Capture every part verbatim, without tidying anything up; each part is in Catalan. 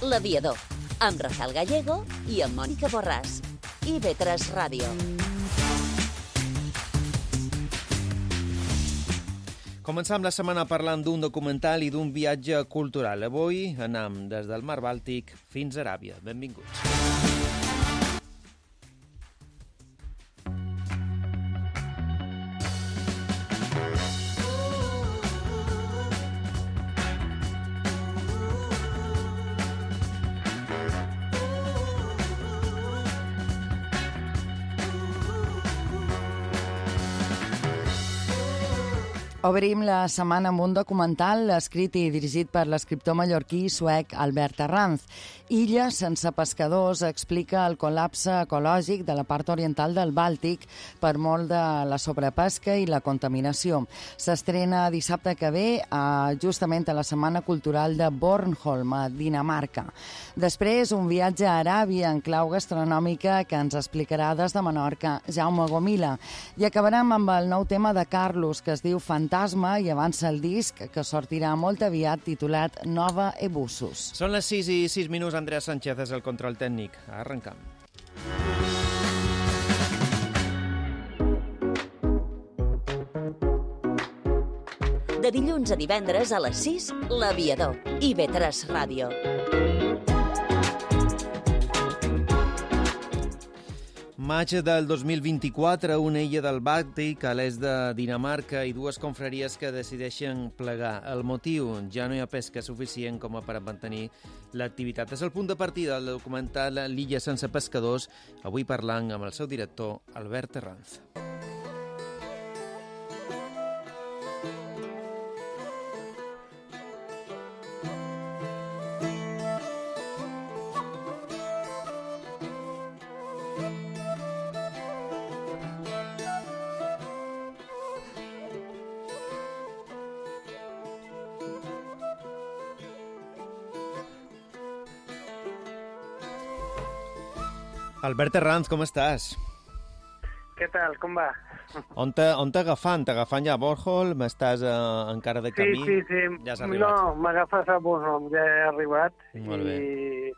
L'Aviador, amb Rafael Gallego i amb Mònica Borràs. i ve tres Ràdio. Començam la setmana parlant d'un documental i d'un viatge cultural. Avui anem des del Mar Bàltic fins a Aràbia. Benvinguts. Obrim la setmana amb un documental escrit i dirigit per l'escriptor mallorquí suec Albert Arranz. Illa sense pescadors explica el col·lapse ecològic de la part oriental del Bàltic per molt de la sobrepesca i la contaminació. S'estrena dissabte que ve a, justament a la Setmana Cultural de Bornholm, a Dinamarca. Després, un viatge a Aràbia en clau gastronòmica que ens explicarà des de Menorca Jaume Gomila. I acabarem amb el nou tema de Carlos, que es diu Fantasma i avança el disc que sortirà molt aviat titulat Nova Ebussus. Són les sis i sis minuts. Andrea Sánchez és el control tècnic. Arrencam. De dilluns a divendres a les sis, L'Aviador. i ve tres Ràdio. Maig del dos mil vint-i-quatre, una illa del Bàltic a l'est de Dinamarca i dues confraries que decideixen plegar. El motiu, ja no hi ha pesca suficient com a per mantenir l'activitat. És el punt de partida del documental L'illa sense pescadors, avui parlant amb el seu director, Albert Arranz. Albert Arranz, com estàs? Què tal, com va? On t'agafant? T'agafant ja a Bornholm? Estàs uh, encara de camí? Sí, sí, sí. Ja has arribat? No, m'agafes a Bornholm, ja he arribat. Molt bé. I,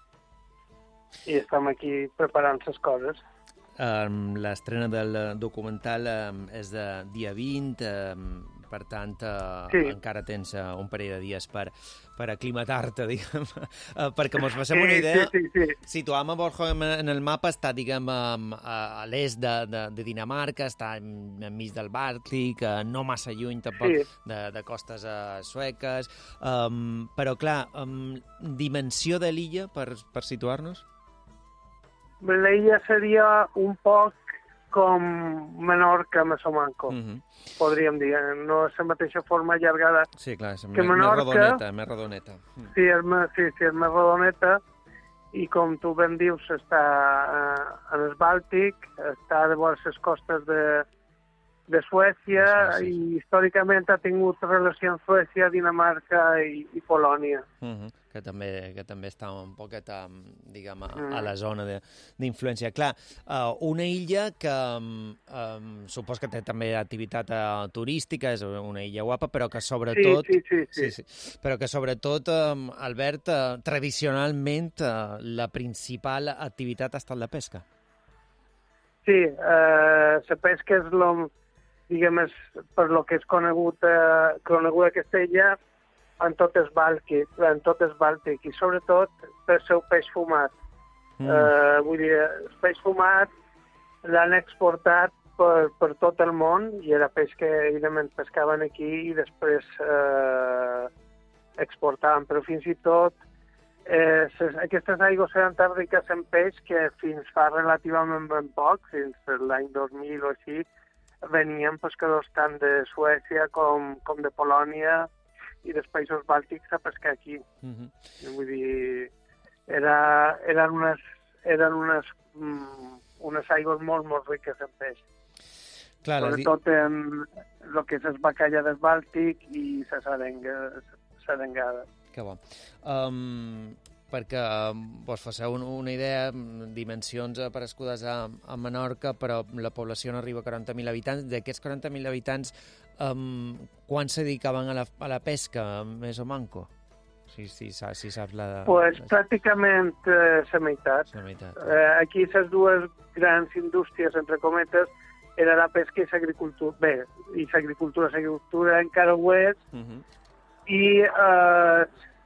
i estem aquí preparant les coses. Um, L'estrena del documental um, és de dia vint, um, per tant, uh, sí. encara tens uh, un parell de dies per, per aclimatar-te, diguem, uh, perquè mos facem una idea. Sí, sí, sí. Situam a Bornholm en el mapa, està, diguem, a, a l'est de, de, de Dinamarca, està enmig del Bàltic, uh, no massa lluny tampoc sí. de, de costes uh, sueques, um, però clar, um, dimensió de l'illa, per, per situar-nos? L'illa seria un poc com Menorca, Mesomanco, uh -huh. podríem dir. No és la mateixa forma allargada sí, clar, és que més, Menorca. Més rodoneta, més rodoneta. Sí, és més, sí, sí, és més rodoneta i com tu ben dius, està uh, en el Bàltic, està de vora les costes de, de Suècia sí, sí, sí. i històricament ha tingut relació amb Suècia, Dinamarca i, i Polònia. Uh -huh. que, també, que també està un poquet a, diguem, a, a la zona d'influència. Clar, uh, una illa que um, supos que té també activitat uh, turística, és una illa guapa, però que sobretot... Sí, sí, sí. sí. sí, sí però que sobretot, um, Albert, uh, tradicionalment uh, la principal activitat ha estat la pesca. Sí, uh, la pesca és lo, diguem, és per lo que és conegut, uh, coneguda aquesta illa en tot el Bàltic, en tot el Bàltic i sobretot pel seu peix fumat. Mm. Uh, vull dir, el peix fumat l'han exportat per, per tot el món i era peix que evidentment pescaven aquí i després uh, exportaven, però fins i tot eh, ses, aquestes aigües antàrtiques en peix que fins fa relativament ben poc, fins l'any dos mil o així, venien pescadors tant de Suècia com, com de Polònia i dels països bàltics a pescar aquí. Uh -huh. Vull dir, era, eren unes, eren unes, mm, unes aigües molt, molt riques en peix. Clar, sobretot di... en el que és el bacallà del Bàltic i la sarengada. Que bo. Um, perquè vos faceu una idea, dimensions aparescudes a, a Menorca, però la població no arriba a quaranta mil habitants. D'aquests quaranta mil habitants, um, quan se dedicaven a la, a la pesca, més o manco? Si, si, saps, si saps la... Pues pràcticament eh, la meitat. La meitat. Eh, aquí les dues grans indústries, entre cometes, era la pesca i l'agricultura. Bé, i l'agricultura, l'agricultura encara ho és, Uh -huh. i eh,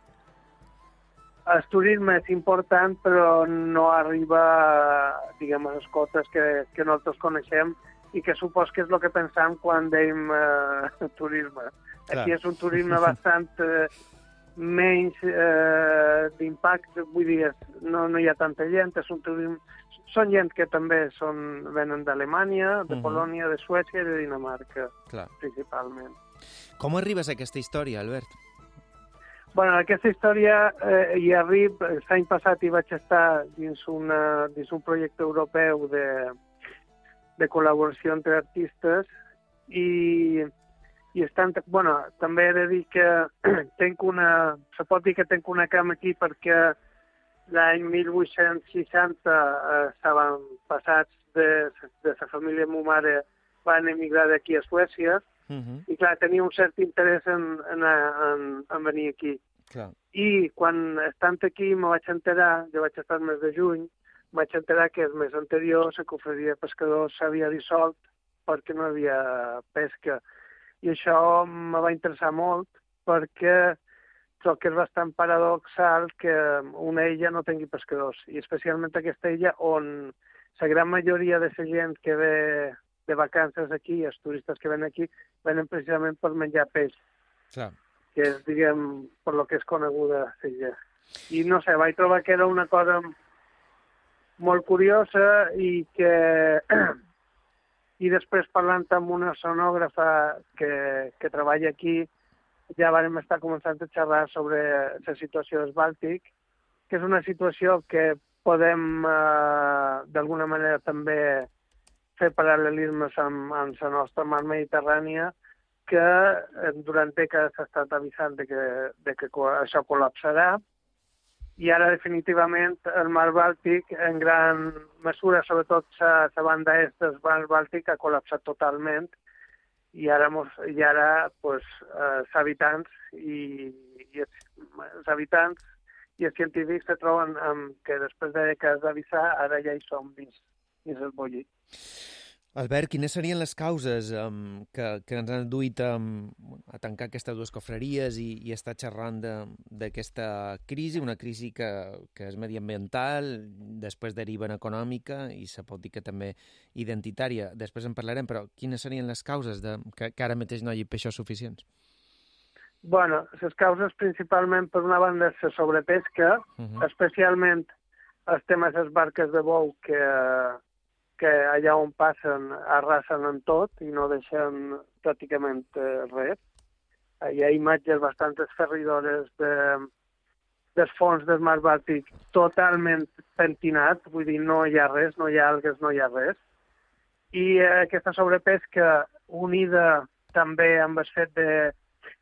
el turisme és important, però no arriba, diguem, a les cotes que, que nosaltres coneixem i que supos que és el que pensam quan dèiem eh, turisme. Clar. Aquí és un turisme bastant eh, menys eh, d'impacte, vull dir, no, no hi ha tanta gent, és un turisme... Són gent que també són, venen d'Alemanya, de Uh-huh. Polònia, de Suècia i de Dinamarca, Clar. principalment. Com arribes a aquesta història, Albert? Bueno, aquesta història eh, hi arriba... L'any passat hi vaig estar dins, una, dins un projecte europeu de, de col·laboració entre artistes i, i estan... Bueno, també he de dir que tenc una... Se pot dir que tenc una cama aquí perquè l'any mil vuit-cents seixanta eh, estaven passats de, de la família de ma mare, van emigrar d'aquí a Suècia, Uh -huh. i clar, tenia un cert interès en, en, en, en venir aquí. Clar. I quan estant aquí me vaig enterar, jo vaig estar el mes de juny, vaig enterar que el mes anterior la confraria de pescadors s'havia dissolt perquè no hi havia pesca. I això me va interessar molt perquè trobo que és bastant paradoxal que una illa no tingui pescadors, i especialment aquesta illa on la gran majoria de la gent que ve de vacances aquí, els turistes que venen aquí, venen precisament per menjar peix, Clar. que és, diguem, per lo que és coneguda l'illa. I no sé, vaig trobar que era una cosa molt curiosa i que... I després, parlant amb una sonògrafa que, que treballa aquí, ja vam estar començant a xerrar sobre la situació del Bàltic, que és una situació que podem, eh, d'alguna manera, també fer paral·lelismes amb, amb la nostra mar Mediterrània, que eh, durant dècades s'ha estat avisant de que, de que això col·lapsarà, i ara definitivament el mar Bàltic, en gran mesura, sobretot la banda est del mar Bàltic, ha col·lapsat totalment, i ara, mos, i ara pues, eh, els habitants i, i els, els habitants i els científics se troben amb que després de dècades d'avisar ara ja hi som dins, dins el bollit. Albert, quines serien les causes um, que, que ens han duit um, a tancar aquestes dues cofreries i, i estar xerrant d'aquesta crisi, una crisi que, que és mediambiental, després deriva en econòmica i se pot dir que també identitària. Després en parlarem, però quines serien les causes de, que, que ara mateix no hi hagi peixos suficients? Bueno, les causes principalment, per una banda, és la sobrepesca, uh -huh. especialment els temes de les barques de bou que... que allà on passen arrasen en tot i no deixen pràcticament eh, res. Hi ha imatges bastant esferridores de, dels fons del mar Bàltic totalment pentinat, vull dir, no hi ha res, no hi ha algues, no hi ha res. I eh, aquesta sobrepesca unida també amb el fet de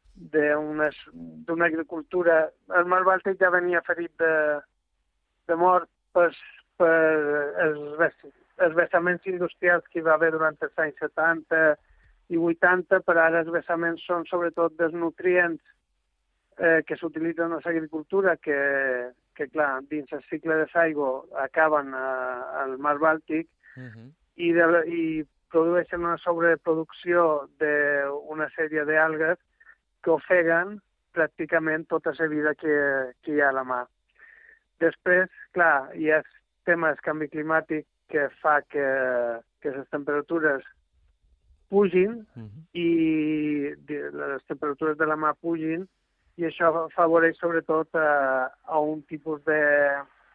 d'una agricultura... El mar Bàltic ja venia ferit de, de mort per, per els vestiments els vessaments industrials que hi va haver durant els anys setanta i vuitanta, però ara els vessaments són sobretot dels nutrients eh, que s'utilitzen a l'agricultura, que, que clar, dins el cicle de l'aigua acaben a, al mar Bàltic uh-huh. i, de, i produeixen una sobreproducció d'una sèrie d'algues que ofeguen pràcticament tota la vida que, que hi ha a la mar. Després, clar, hi ha el tema del canvi climàtic que fa que, que les temperatures pugin uh-huh. i les temperatures de la mar pugin, i això afavoreix sobretot a, a un tipus de,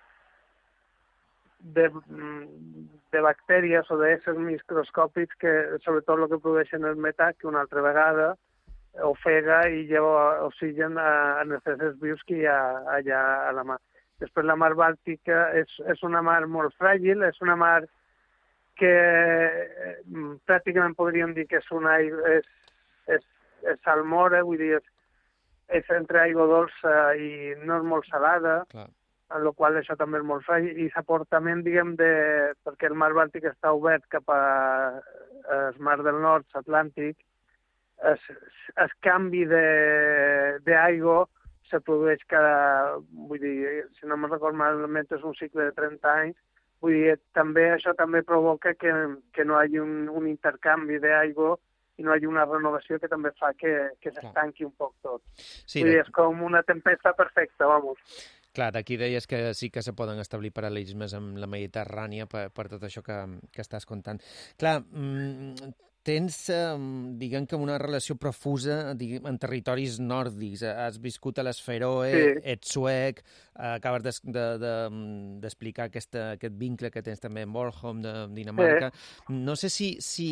de, de bactèries o d'éssers microscòpics que sobretot el que produeixen el metà, que una altra vegada ofega i lleva oxigen a, a els éssers vius que hi ha allà a la mar. Després la mar Bàltica és, és una mar molt fràgil, és una mar que eh, pràcticament podríem dir que és una és, és, és salmora, vull dir, és, és entre aigua dolça i no és molt salada, Clar. En la qual això també és molt fràgil, i l'aportament, diguem, de, perquè el mar Bàltic està obert cap a el mar del nord, l'Atlàntic, el, el canvi d'aigua se produeix cada... Vull dir, si no me'n recordo malament, és un cicle de trenta anys. Vull dir, també, això també provoca que, que no hi hagi un, un intercanvi d'aigua i no hi hagi una renovació que també fa que, que s'estanqui un poc tot. Sí, Vull dir, és com una tempesta perfecta, vamos. Clar, d'aquí deies que sí que se poden establir paral·lelismes amb la Mediterrània per, per tot això que, que estàs contant. Clar, mmm, tens, eh, diguem que una relació profusa diguem, en territoris nòrdics. Has viscut a les Feroe, sí. Ets suec, acabes d'explicar de, de, aquesta, aquest vincle que tens també amb Bornholm, de Dinamarca. Sí. No sé si, si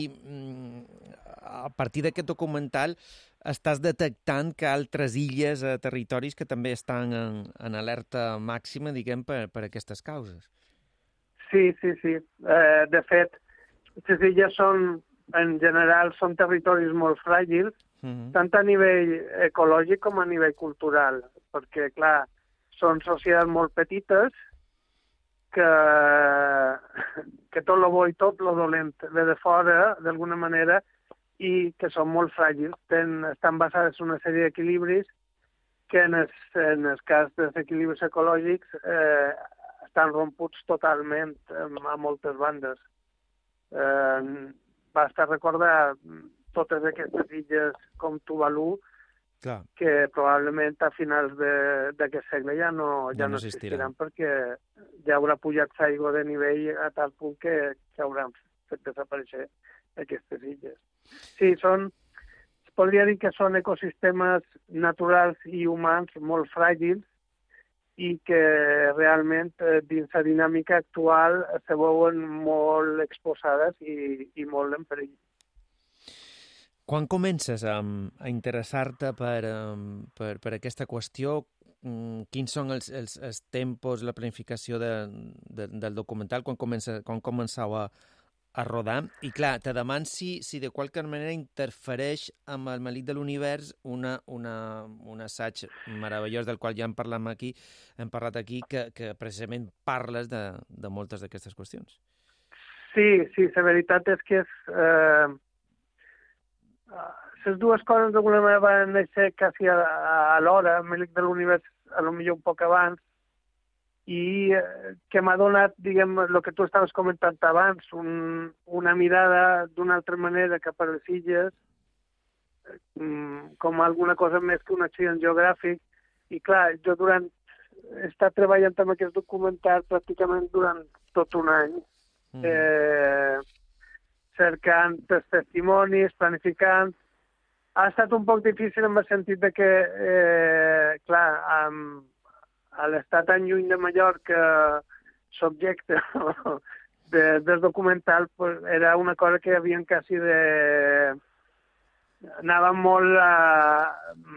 a partir d'aquest documental estàs detectant que altres illes, eh, territoris que també estan en, en alerta màxima, diguem, per, per aquestes causes. Sí, sí, sí. Uh, de fet, les illes són, en general, són territoris molt fràgils, uh-huh. tant a nivell ecològic com a nivell cultural, perquè, clar, són societats molt petites que, que tot lo bo i tot lo dolent ve de fora, d'alguna manera, i que són molt fràgils. Ten, estan basades en una sèrie d'equilibris que en el, en el cas dels equilibris ecològics eh, estan romputs totalment a moltes bandes. Eh, basta recordar totes aquestes illes com Tuvalu, clar, que probablement a finals d'aquest segle ja no, ja, ja no existiran, perquè ja haurà pujat l'aigua de nivell a tal punt que, que hauran fet desaparèixer aquestes illes. Sí, són, es podria dir que són ecosistemes naturals i humans molt fràgils i que realment dins la dinàmica actual se veuen molt exposades i, i molt en perill. Quan comences a, a interessar-te per, per, per aquesta qüestió, quins són els, els, els tempos, la planificació de, de, del documental, quan, comença, quan començau a, a rodar? I clar, te deman si, si de qualque manera interfereix amb el melic de l'univers una, una, un assaig meravellós del qual ja hem parlat aquí, hem parlat aquí que, que precisament parles de, de moltes d'aquestes qüestions. Sí, sí, la veritat és que és... Eh... Les dues coses d'alguna manera van néixer quasi a, a l'hora, el melic de l'univers a lo millor un poc abans, i que m'ha donat, diguem, el que tu estaves comentant abans, un, una mirada d'una altra manera cap a les illes, com alguna cosa més que un accident geogràfic. I clar, jo durant he estat treballant amb aquest documental pràcticament durant tot un any, mm. eh, cercant els testimonis, planificant. Ha estat un poc difícil en el sentit de que, eh, clar, amb, a l'estar tan lluny de Mallorca, subjecte de, del documental, pues, era una cosa que havien quasi de... Anava molt a...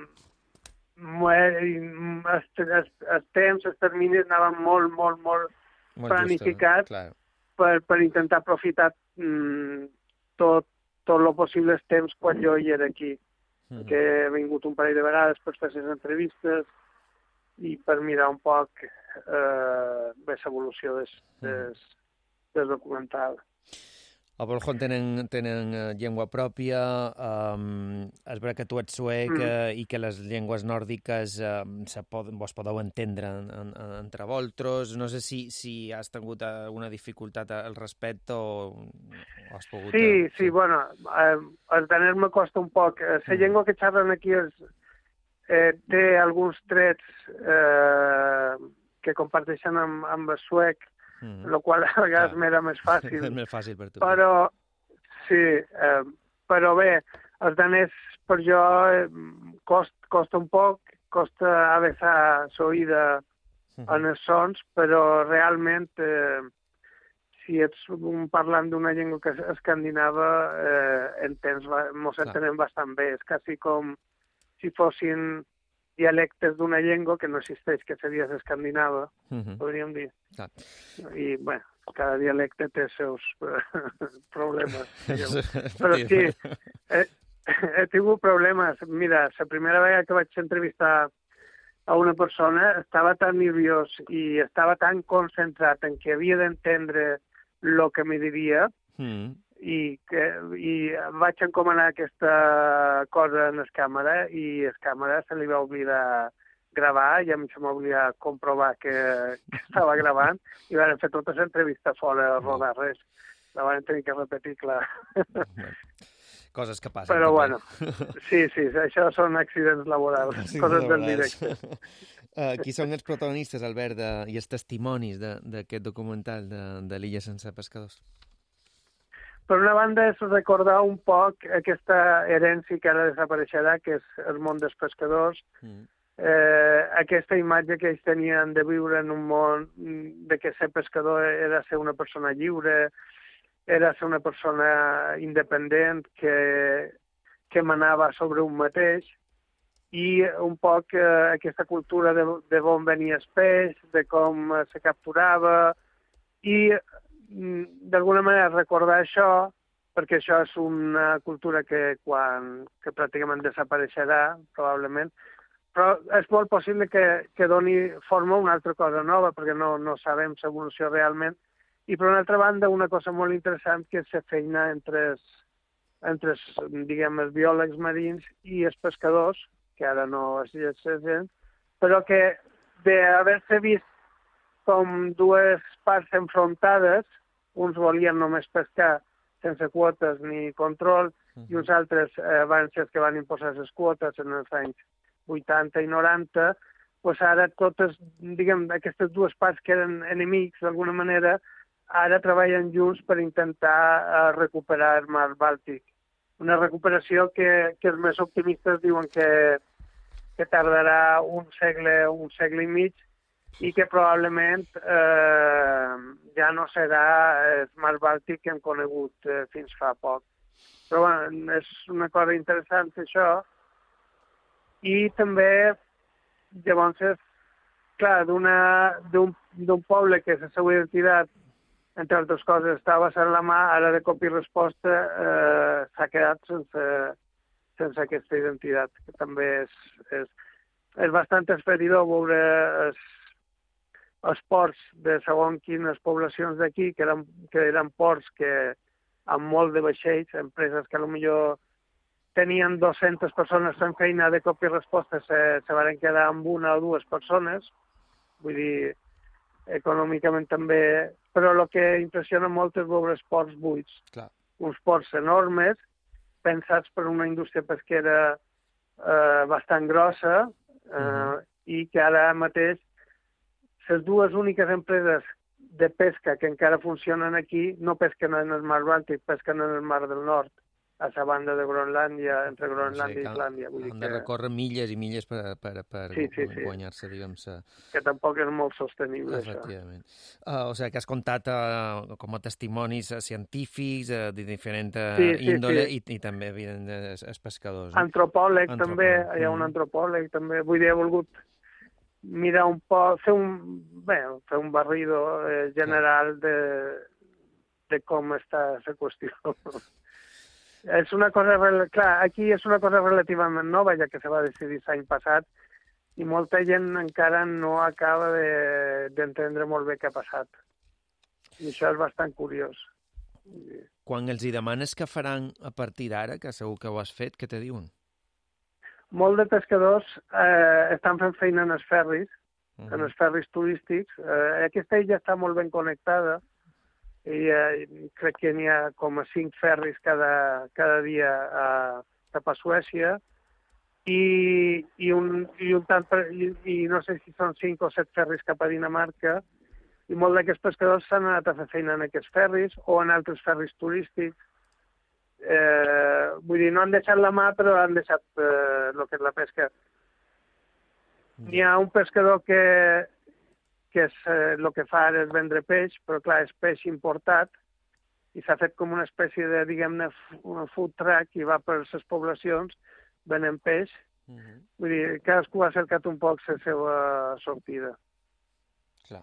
Els, els, els temps, els terminis anaven molt, molt, molt, molt planificats just, per, per intentar aprofitar mm, tot, tot el possible els temps quan jo hi era aquí. Mm-hmm. Que he vingut un parell de vegades per fer les entrevistes i per mirar un poc eh, l'evolució des, des, des documental. A Bornholm tenen, tenen llengua pròpia, um, és vera que tu ets suec mm. uh, i que les llengües nòrdiques uh, se pod, vos podeu entendre en, en, entre vosaltres. No sé si, si has tingut alguna dificultat al respecte o has pogut... Sí, sí, sí, bueno, eh, el danès me costa un poc. La mm. llengua que xerren aquí és, eh, té alguns trets eh, que comparteixen amb, amb el suec, Mm. el qual a vegades m'era més fàcil. És més fàcil per tu. Però, sí, eh, però bé, el danès per jo eh, cost, costa un poc, costa avesar l'oïda mm. en els sons, però realment, eh, si ets un parlant d'una llengua que escandinava, eh, entens, mos entenem bastant bé. És quasi com si fossin dialectes d'una llengua que no existeix, que seria l'escandinava, uh-huh. podríem dir. Ah. I, bueno, cada dialecte té els seus problemes. Però sí, he, he tingut problemes. Mira, la primera vegada que vaig entrevistar a una persona estava tan nerviós i estava tan concentrat en que havia d'entendre el que me diria, mm. i, que, i vaig encomanar aquesta cosa en el càmera i el càmera se li va oblidar gravar i a mi se m'oblidia comprovar que, que estava gravant i van fer tota l'entrevista fora a rodar res. La van tenir que repetir, clar. Coses que passen. Però, també. bueno, sí, sí, això són accidents laborals, sí, coses del directe. Uh, qui són els protagonistes, Albert, de, i els testimonis d'aquest documental de, de l'Illa sense pescadors? Per una banda, és recordar un poc aquesta herència que ara desapareixerà, que és el món dels pescadors, mm. eh, aquesta imatge que ells tenien de viure en un món, de que ser pescador era ser una persona lliure, era ser una persona independent que, que manava sobre un mateix, i un poc eh, aquesta cultura de, de on venia el peix, de com eh, se capturava, i d'alguna manera recordar això, perquè això és una cultura que, quan, que pràcticament desapareixerà, probablement, però és molt possible que, que doni forma a una altra cosa nova, perquè no, no sabem l'evolució realment. I per una altra banda, una cosa molt interessant que és la feina entre els, entre els, diguem, els biòlegs marins i els pescadors, que ara no es llegeixen, però que d'haver-se vist com dues parts enfrontades, uns volien només pescar sense quotes ni control, uh-huh. i uns altres eh, van ser els que van imposar les quotes en els anys vuitanta i noranta, doncs ara totes, diguem, aquestes dues parts que eren enemics d'alguna manera, ara treballen junts per intentar eh, recuperar el mar Bàltic. Una recuperació que, que els més optimistes diuen que, que tardarà un segle, un segle i mig, i que probablement eh, ja no serà el mar Bàltic que hem conegut eh, fins fa poc. Però bueno, és una cosa interessant això. I també, llavors, clar, d'un poble que la seva identitat, entre altres coses, estava a la mà, ara de cop i resposta eh, s'ha quedat sense, sense aquesta identitat, que també és, és, és bastant esferidor veure els, els ports de segons quines poblacions d'aquí, que, eren, que eren ports que amb molt de vaixells, empreses que potser tenien dues-centes persones fent feina, de cop i resposta se, se van quedar amb una o dues persones, vull dir, econòmicament també, però el que impressiona molt és veure els ports buits. Clar. Uns ports enormes, pensats per una indústria pesquera eh, bastant grossa, eh, uh-huh. i que ara mateix les dues úniques empreses de pesca que encara funcionen aquí no pesquen en el mar Bàltic, pesquen en el mar del nord, a la banda de Groenlàndia, entre Groenlàndia i Islàndia. Vull dir han de recórrer milles i milles per, per, per sí, sí, sí. guanyar-se, diguem se que tampoc és molt sostenible, efectivament. Això. Uh, o sigui, que has comptat uh, com a testimonis uh, científics uh, de diferent uh, sí, sí, índole sí. I, i també, evidentment, els, els pescadors. Antropòleg, Antropòleg, també, hi ha un antropòleg, també. Vull dir, he volgut mirar un poc, fer un, bé, fer un barrido eh, general de, de com està la qüestió. És una cosa, clar, aquí és una cosa relativament nova, ja que se va decidir l'any passat, i molta gent encara no acaba d'entendre de, molt bé què ha passat. I això és bastant curiós. Quan els hi demanes què faran a partir d'ara, que segur que ho has fet, què te diuen? Molt de pescadors eh, estan fent feina en els ferris, uh-huh. en els ferris turístics. Eh, aquesta illa està molt ben connectada, i eh, crec que n'hi ha com a cinc ferris cada, cada dia a, cap a Suècia, i, i, un, i, un tant per, i, i no sé si són cinc o set ferris cap a Dinamarca, i molt d'aquests pescadors s'han anat a fer feina en aquests ferris o en altres ferris turístics. Eh, vull dir, no han deixat la mà, però han deixat eh, el que és la pesca. N'hi ha un pescador que, que és, eh, el que fa és vendre peix, però clar, és peix importat, i s'ha fet com una espècie de, diguem-ne, food truck, i va per les poblacions venent peix. Uh-huh. Vull dir, cadascú ha cercat un poc la seva sortida. Clar.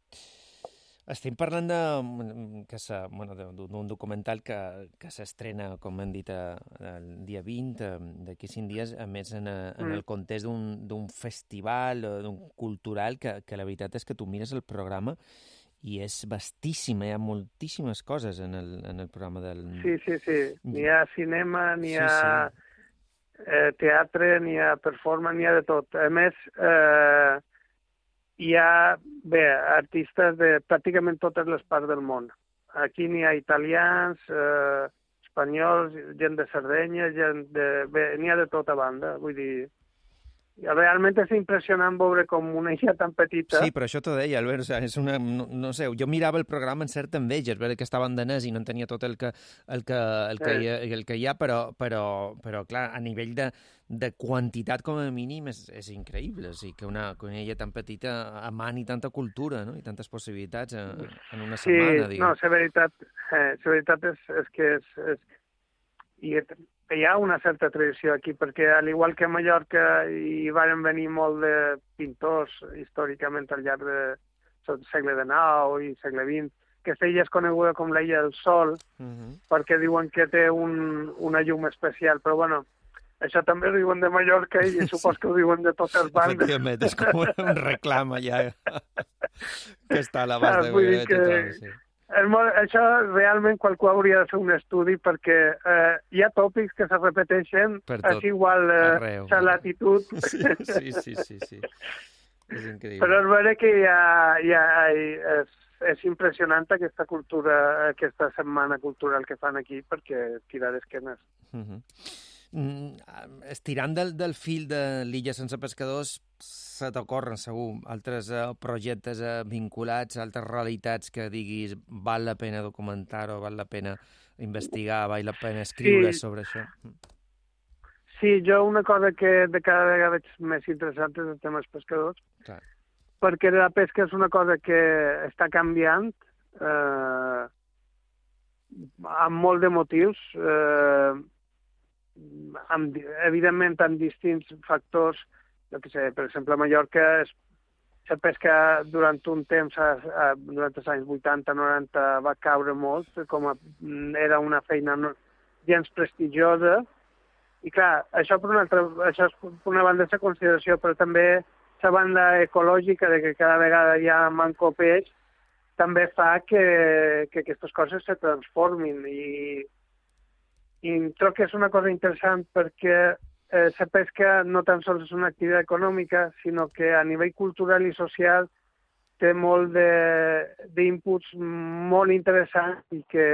Estem parlant de, que se, bueno, d'un documental que, que s'estrena, com hem dit, el dia vint, d'aquí cinc dies, a més en, en el context d'un festival, d'un cultural, que, que la veritat és que tu mires el programa i és vastíssim, hi ha moltíssimes coses en el, en el programa del... Sí, sí, sí. N'hi ha cinema, n'hi ha... Sí, sí. eh, teatre, n'hi ha performance, n'hi ha de tot. A més, eh, hi ha, bé, artistes de pràcticament totes les parts del món. Aquí n'hi ha italians, eh, espanyols, gent de Sardenya, gent de... Bé, n'hi ha de tota banda, vull dir... Realment és impressionant veure com una illa tan petita... Sí, però això t'ho deia, Albert, o sigui, és una... No, no sé, jo mirava el programa en certa enveja, és veritat que estava en danès i no entenia tot el que, el que, el que, hi, ha, el que hi ha, però, però, però clar, a nivell de, de quantitat com a mínim és, és increïble, o sigui, que una, que una illa tan petita emani tanta cultura, no?, i tantes possibilitats en, en una sí, setmana, diguem. Sí, no, la veritat, eh, la veritat és, és que és... és i hi ha una certa tradició aquí, perquè al igual que a Mallorca hi van venir molt de pintors històricament al llarg del segle dinou i segle vint. Aquesta illa és coneguda com la Illa del Sol, uh-huh. perquè diuen que té un, una llum especial, però bueno, això també ho diuen de Mallorca i sí. Supos que ho diuen de totes bandes. Efectivament, és com un reclam allà que està a l'abast de tothom, sí. Molt, això realment qualcú hauria de fer un estudi perquè eh, hi ha tòpics que se repeteixen, és igual eh, la latitud. Sí, sí, sí, sí, sí. És increïble. Però és vera que hi ha, hi ha, és, és impressionant aquesta cultura, aquesta setmana cultural que fan aquí, perquè tirar d'esquenes. Uh-huh. Mm, estirant del, del fil de l'Illa sense pescadors, se t'ocorren segur altres uh, projectes uh, vinculats, altres realitats que diguis val la pena documentar-ho, val la pena investigar, val la pena escriure sí. sobre això? Sí, jo una cosa que de cada vegada veig més interessant és el tema dels pescadors, clar. Perquè la pesca és una cosa que està canviant eh, amb molt de motius, eh, amb, evidentment amb distints factors. Jo què sé, per exemple, a Mallorca es, la pesca durant un temps, a, a, durant els anys vuitanta noranta, va caure molt, com a, era una feina no, gens prestigiosa. I clar, això per una, altra, això és per una banda de consideració, però també la banda ecològica de que cada vegada hi ha manco peix, també fa que, que aquestes coses se transformin. I, i trobo que és una cosa interessant perquè Eh, la pesca no tan sols és una activitat econòmica, sinó que a nivell cultural i social té molt d'inputs molt interessants i que,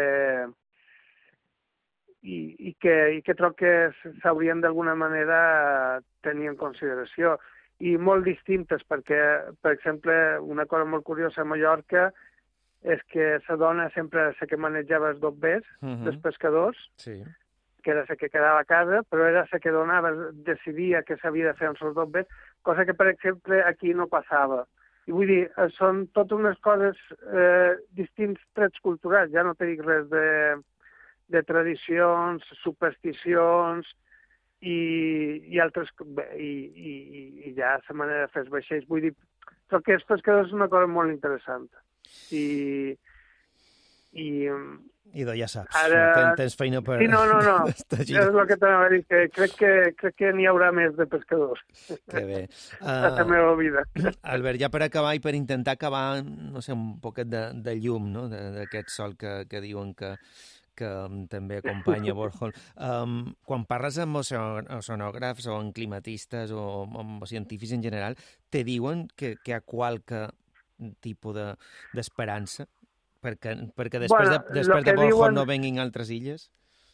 i, i que, i que trobo que s'haurien d'alguna manera tenir en consideració. I molt distintes, perquè, per exemple, una cosa molt curiosa a Mallorca és que la dona sempre la que manejava els dobbers uh-huh. dels pescadors, sí. que era la que quedava a casa, però era la que donava, decidia què s'havia de fer amb els dobbers, cosa que, per exemple, aquí no passava. I vull dir, són totes unes coses, eh, distints trets culturals, ja no te dic res de, de tradicions, supersticions i, i altres, i, i, i ja la manera de fer els vaixells. Vull dir, però que els pescadors és una cosa molt interessant. I... i Idò, ja saps, ara... tens feina per... Sí, no, no, no, és el que t'anava a dir, que crec que, crec que n'hi haurà més de pescadors. Que bé. Uh, a la meva vida. Albert, ja per acabar i per intentar acabar, no sé, un poquet de, de llum, no?, d'aquest sol que, que diuen que, que també acompanya Bornholm. Um, quan parles amb oceanògrafs o amb climatistes o amb científics en general, te diuen que, que hi ha qualque tipus de, d'esperança? Perquè, perquè després bueno, de, després de Bornholm diuen... no venguin altres illes?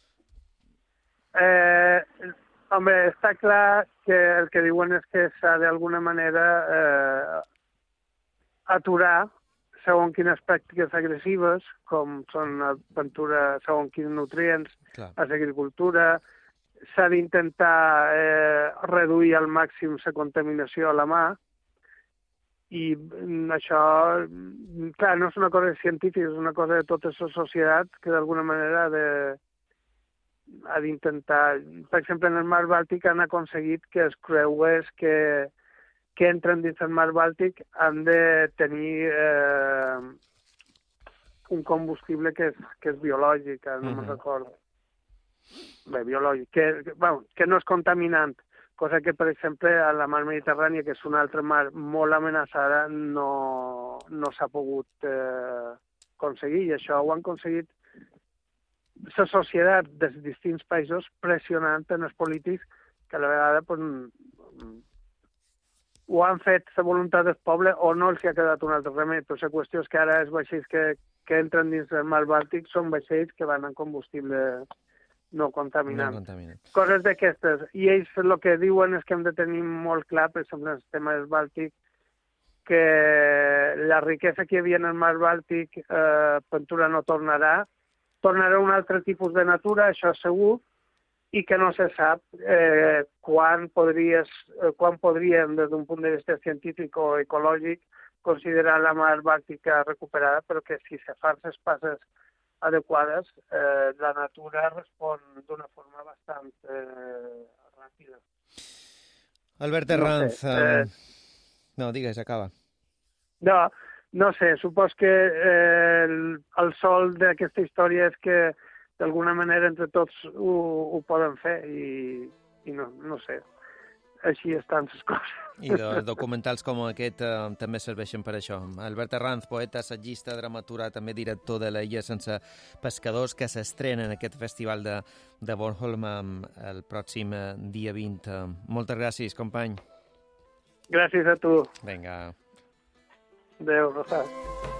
Eh, home, està clar que el que diuen és que s'ha d'alguna manera eh, aturar segons quines pràctiques agressives, com són la pintura, segons quins nutrients, clar. A l'agricultura. S'ha d'intentar eh, reduir al màxim la contaminació a la mà. I això, clar, no és una cosa científica, és una cosa de tota la societat que d'alguna manera ha de, ha d'intentar... Per exemple, en el mar Bàltic han aconseguit que els creuers que, que entren dins el mar Bàltic han de tenir eh, un combustible que és, que és biològic, no uh-huh. me'n recordo. Bé, biològic, que, bueno, que no és contaminant. Cosa que, per exemple, a la mar Mediterrània, que és una altra mar molt amenaçada, no, no s'ha pogut eh, aconseguir. I això ho han aconseguit la societat dels distints països pressionant en els polítics que a la vegada pues, ho han fet la voluntat del poble o no els ha quedat un altre remei. Però la qüestió és que ara els vaixells que, que entren dins del mar Bàltic són vaixells que van amb combustible no contaminant. No contaminant. Coses d'aquestes. I ells el que diuen és que hem de tenir molt clar, per exemple, el tema del Bàltic, que la riquesa que hi havia en el mar Bàltic, eh, Ventura no tornarà, tornarà un altre tipus de natura, això segur, i que no se sap eh, quan, podries, eh, quan podríem, des d'un punt de vista científic o ecològic, considerar la mar Bàltica recuperada, però que si se fan les passes adequades, eh, la natura respon d'una forma bastant eh, ràpida. Albert Herranz... No sé, eh, No, digues, acaba. No, no sé, supos que eh, el, el sol d'aquesta història és que d'alguna manera entre tots ho, ho poden fer i, i no, no sé, així estan les coses. I de, documentals com aquest eh, també serveixen per això. Albert Herranz, poeta, assagista, dramaturg, també director de l'Illa sense pescadors, que s'estrena en aquest festival de, de Bornholm el pròxim dia vint. Moltes gràcies, company. Gràcies a tu. Vinga. Adéu, Rosat.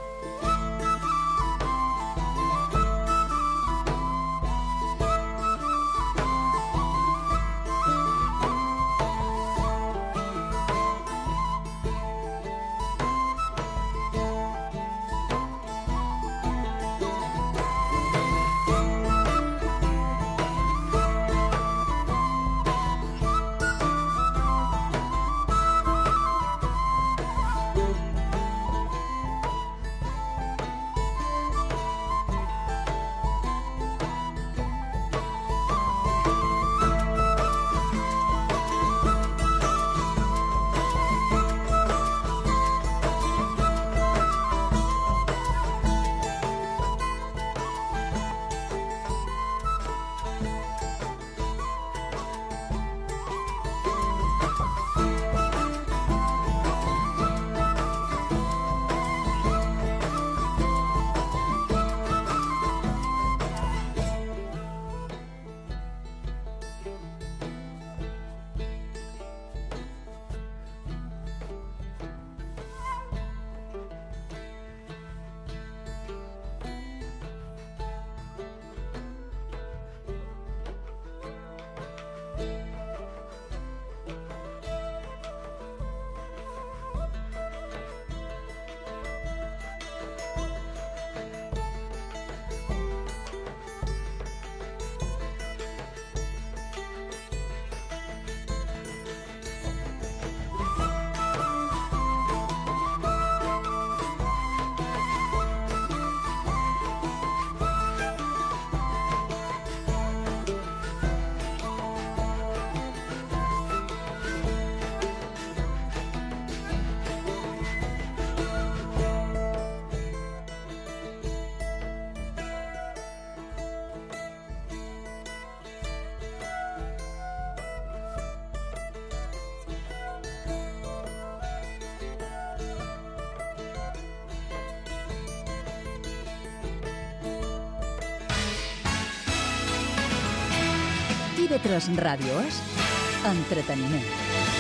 I V tres Ràdio és entreteniment.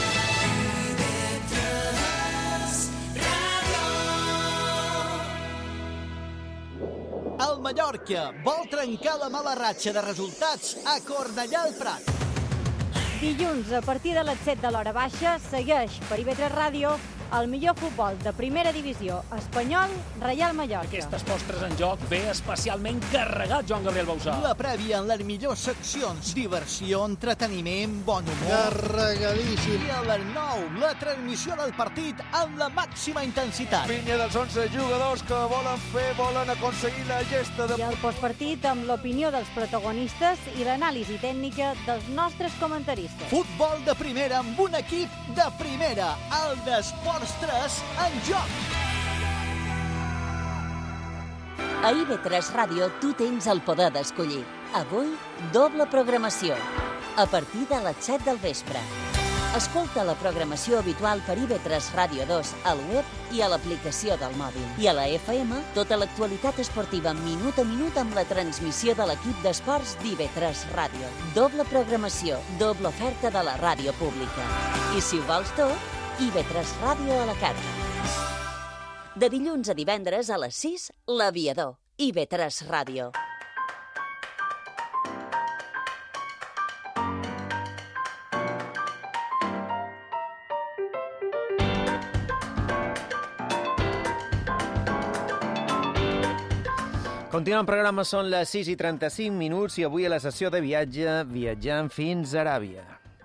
El Mallorca vol trencar la mala ratxa de resultats a Cornellà al Prat. Dilluns, a partir de les set de l'hora baixa, segueix per I V tres Ràdio el millor futbol de primera divisió espanyol, Reial Mallorca. Aquestes postres en joc ve especialment carregat, Joan Gabriel Bausà. La prèvia en les millors seccions. Diversió, entreteniment, bon humor. Carregadíssim. I a les nou, la transmissió del partit amb la màxima intensitat. Pinya dels onze jugadors que volen fer, volen aconseguir la gesta de... I el postpartit amb l'opinió dels protagonistes i l'anàlisi tècnica dels nostres comentaristes. Futbol de primera amb un equip de primera. El d'Esports tres en joc. A I V tres Ràdio tu tens el poder d'escollir. Avui, doble programació. A partir de les set del vespre. Escolta la programació habitual per I V tres Ràdio dos al web i a l'aplicació del mòbil. I a la F M, tota l'actualitat esportiva minut a minut amb la transmissió de l'equip d'esports d'I V tres Ràdio. Doble programació, doble oferta de la ràdio pública. I si ho vols tot, I V tres Ràdio a la carta. De dilluns a divendres a les sis, L'Aviador. I V tres Ràdio. Continuem el programa, són les sis i trenta-cinc minuts i avui a la sessió de viatge viatjant fins a Aràbia.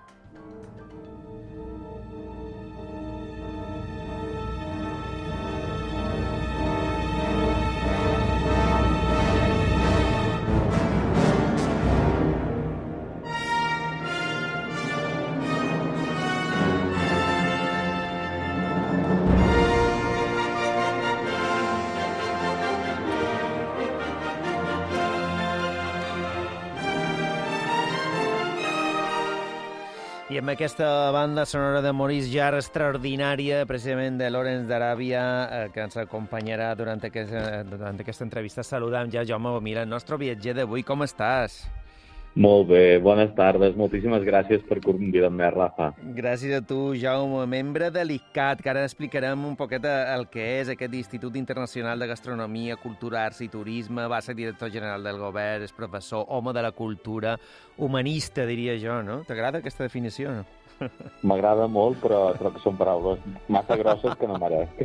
I amb aquesta banda sonora de Maurice Jarre extraordinària, precisament de Lawrence d'Aràbia, eh, que ens acompanyarà durant, aquest, eh, durant aquesta entrevista. Saludam ja, Jaume Mira, el nostre viatger d'avui. Com estàs? Molt bé, bones tardes. Moltíssimes gràcies per convidar-me, Rafa. Gràcies a tu, Jaume, membre de l'I C A T, que ara explicarem un poquet el que és aquest Institut Internacional de Gastronomia, Cultura, Arts i Turisme. Va ser director general del govern, és professor, home de la cultura, humanista, diria jo, no? T'agrada aquesta definició, no? M'agrada molt, però trobo que són paraules massa grosses que no mereix.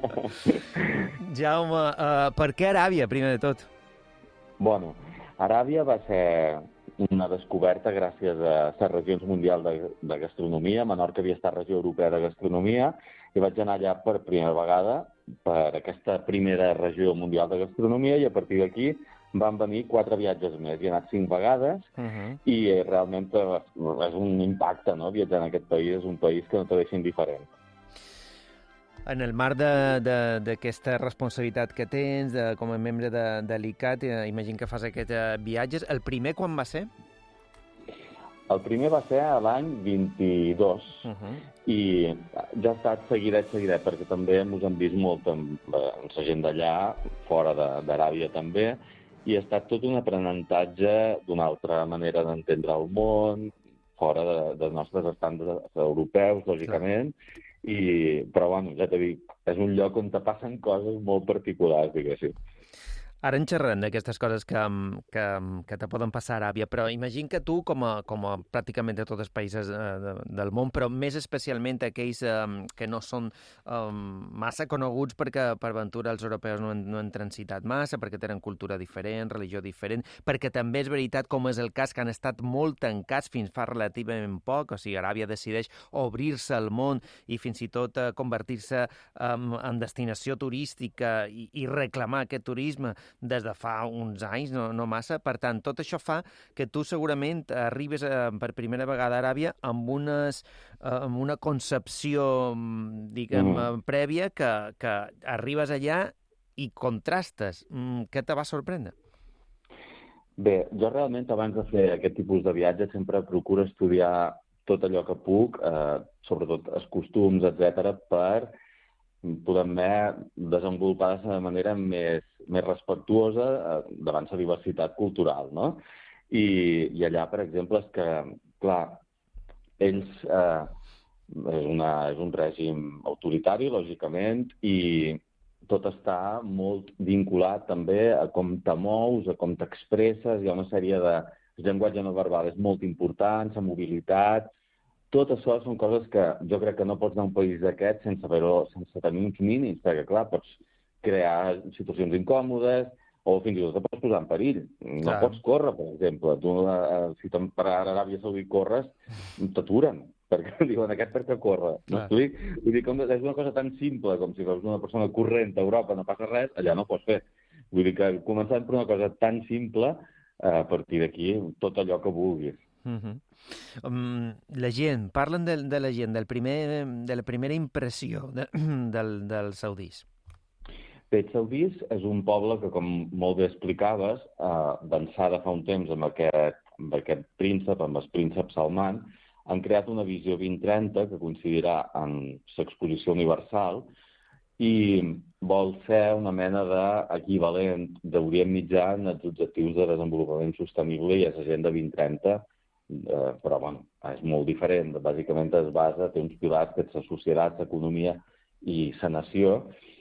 Jaume, uh, per què Aràbia, primer de tot? Bueno, Aràbia va ser una descoberta gràcies a les regions mundials de, de gastronomia. Menorca havia estat regió europea de gastronomia i vaig anar allà per primera vegada per aquesta primera regió mundial de gastronomia i a partir d'aquí van venir quatre viatges més. He anat cinc vegades uh-huh. i realment és un impacte, no? Viatjar en aquest país és un país que no te deixa indiferent. En el marc d'aquesta responsabilitat que tens de, com a membre de, de l'I C A T, eh, imagino que fas aquests eh, viatges. El primer quan va ser? El primer va ser a l'any vint-i-dos uh-huh. i ja ha estat seguidet, seguidet, perquè també ens hem vist molt amb, amb la gent d'allà, fora d'Aràbia també, i ha estat tot un aprenentatge d'una altra manera d'entendre el món, fora de, dels nostres estàndards europeus, lògicament, Clar. I, però bueno, ja t'he dit, és un lloc on te passen coses molt particulars, diguéssim. Ara en xerrem d'aquestes coses que, que, que te poden passar a Aràbia, però imagina que tu, com a, com a pràcticament de tots els països eh, de, del món, però més especialment aquells eh, que no són eh, massa coneguts perquè per ventura els europeus no han, no han transitat massa, perquè tenen cultura diferent, religió diferent, perquè també és veritat, com és el cas, que han estat molt tancats fins fa relativament poc, o sigui, Aràbia decideix obrir-se al món i fins i tot eh, convertir-se eh, en destinació turística i, i reclamar aquest turisme des de fa uns anys, no, no massa. Per tant, tot això fa que tu segurament arribes a, per primera vegada a Aràbia amb, unes, amb una concepció, diguem, mm. prèvia que, que arribes allà i contrastes. Què te va sorprendre? Bé, jo realment abans de fer aquest tipus de viatge sempre procuro estudiar tot allò que puc, eh, sobretot els costums, etcètera, per poder desenvolupar de manera més, més respectuosa davant la diversitat cultural, no? I, i allà, per exemple, és que, clar, ells eh, és, una, és un règim autoritari, lògicament, i tot està molt vinculat també a com te mous, a com t'expresses, hi ha una sèrie de... El llenguatge no verbal és molt important, la mobilitat... Tot això són coses que jo crec que no pots anar a un país d'aquest sense, sense tenir uns mínims, perquè, clar, pots crear situacions incòmodes o fins i tot te pots posar en perill. No clar. Pots córrer, per exemple. Tu, si per Aràbia Saudita corres, t'aturen, perquè diuen aquest per què corre. M'explic? Vull dir que és una cosa tan simple com si fos una persona corrent a Europa, no passa res, allà no pots fer. Vull dir que començant per una cosa tan simple, a partir d'aquí, tot allò que vulguis. Uh-huh. um, la gent, parlen de, de la gent, del primer, de la primera impressió de, del, dels saudís. Bé, els saudís és un poble que, com molt bé explicaves, eh, d'ençà de fa un temps amb aquest, amb aquest príncep, amb el príncep Salman, han creat una visió vint trenta que coincidirà en l'exposició universal i vol ser una mena d'equivalent d'Orient Mitjà en els objectius de desenvolupament sostenible i és Agenda vint trenta, eh, però bueno, és molt diferent. Bàsicament es basa, té uns pilars que és la societat, l'economia i la nació.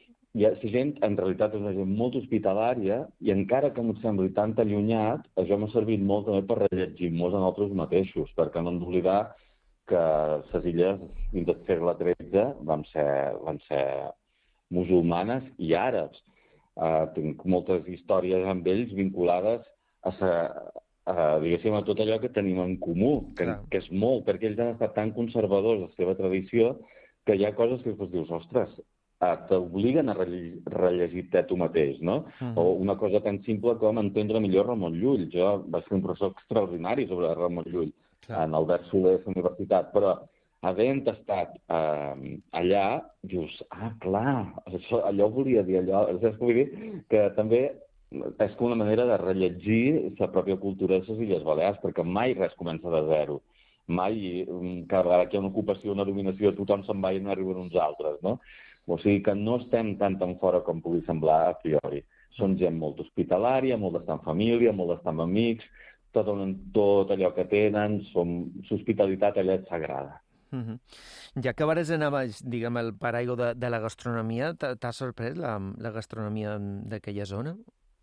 I la gent, en realitat, és una gent molt hospitalària i encara que ens sembli tan allunyat, això m'ha servit molt també per rellegir-nos a nosaltres mateixos, perquè no hem d'oblidar que les illes, fins al segle tretze, van ser, van ser musulmanes i àrabs. Uh, tinc moltes històries amb ells vinculades a, sa, a, diguéssim, a tot allò que tenim en comú, que, que és molt, perquè ells han estat tan conservadors de la seva tradició que hi ha coses que després dius, ostres, t'obliguen a rellegir-te tu mateix, no? Uh-huh. O una cosa tan simple com entendre millor Ramon Llull. Jo vaig fer un professor extraordinari sobre Ramon Llull Clar. en Albert Soler a la universitat, però havent estat eh, allà, dius, ah, clar, això, allò volia dir, allò... Saps què vull dir? Que també és com una manera de rellegir la pròpia cultura de les Illes Balears, perquè mai res comença de zero. Mai, cada vegada que hi ha una ocupació, una dominació, tothom se'n va i n'arriben uns altres, no? O sigui que no estem tan tan fora com pugui semblar a priori. Són gent molt hospitalària, molt d'estar en família, molt d'estar amb amics, tot, tot allò que tenen, l'hospitalitat allà és sagrada. Uh-huh. Ja que vares anar baix, diguem, el paraigua de, de la gastronomia, t'ha sorprès la, la gastronomia d'aquella zona?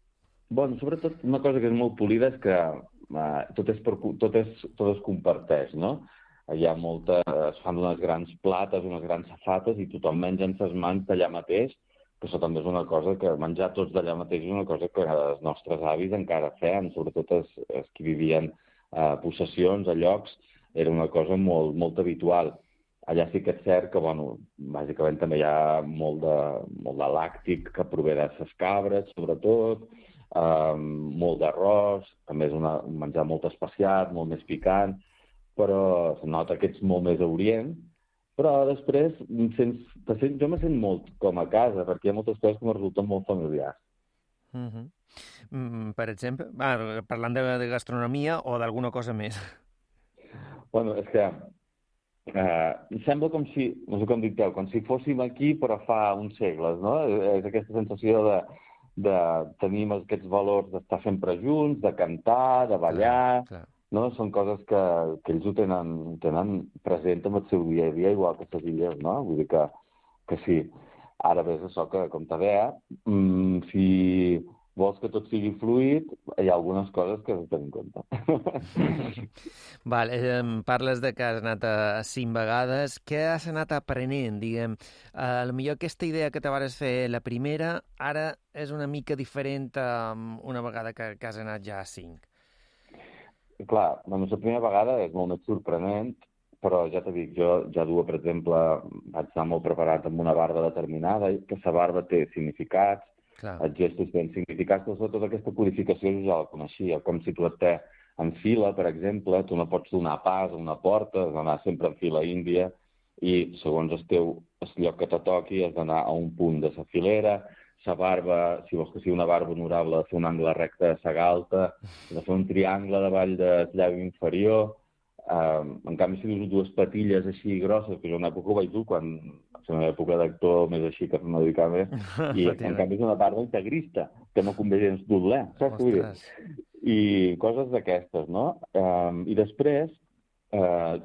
Bueno, sobretot una cosa que és molt polida és que uh, tot, és per, tot, és, tot es comparteix, no? Hi ha molta, es fan unes grans plates, unes grans safates i tothom menja amb les mans d'allà mateix, que això també és una cosa que menjar tots d'allà mateix és una cosa que els nostres avis encara feien, sobretot els, els que vivien a possessions, a llocs, era una cosa molt, molt habitual. Allà sí que és cert que, bueno, bàsicament també hi ha molt de, molt de làctic que prové de les cabres, sobretot, eh, molt d'arròs, també és una, un menjar molt especiat, molt més picant, però se nota que ets molt més a Orient, però després sents, sent, jo me sent molt com a casa, perquè hi ha moltes coses que me resulten molt familiars. Uh-huh. mm, per exemple, ah, parlant de, de gastronomia o d'alguna cosa més? Bueno, és que eh, sembla com si, no sé com dic teu, com si fóssim aquí però fa uns segles, no? És aquesta sensació de, de tenir aquests valors d'estar sempre junts, de cantar, de ballar... Clar, clar. No? Són coses que, que ells ho tenen, tenen present amb el seu dia a dia, igual que les illes, no? Vull dir que, que sí. Ara ves això que, com te deia, mmm, si vols que tot sigui fluid, hi ha algunes coses que has de tenir en compte. Val, eh, parles de que has anat a cinc vegades. Què has anat aprenent, diguem? A lo millor aquesta idea que te vares fer la primera, ara és una mica diferent um, una vegada que, que has anat ja a cinc. Clar, doncs la primera vegada és molt més sorprenent, però ja t'he dit, jo ja duia, per exemple, vaig estar molt preparat amb una barba determinada, que la barba té significats, Clar. els gestos tenen significats, però tota aquesta codificació jo ja la coneixia, com si tu et té en fila, per exemple, tu no pots donar pas a una porta, has d'anar sempre en fila índia, i segons el teu el lloc que te toqui has d'anar a un punt de la filera. La barba, si vols que sigui una barba honorable, ha de fer un angle recte de sa galta, ha de fer un triangle davall del llavi inferior. Um, en canvi, si dius dues patilles així grosses, que jo en una època ho vaig dur, quan és una època d'actor més així que no dedicava bé, i en canvi és una barba integrista, que no convé gens dobler, saps què vull dir? I coses d'aquestes, no? Um, I després, uh,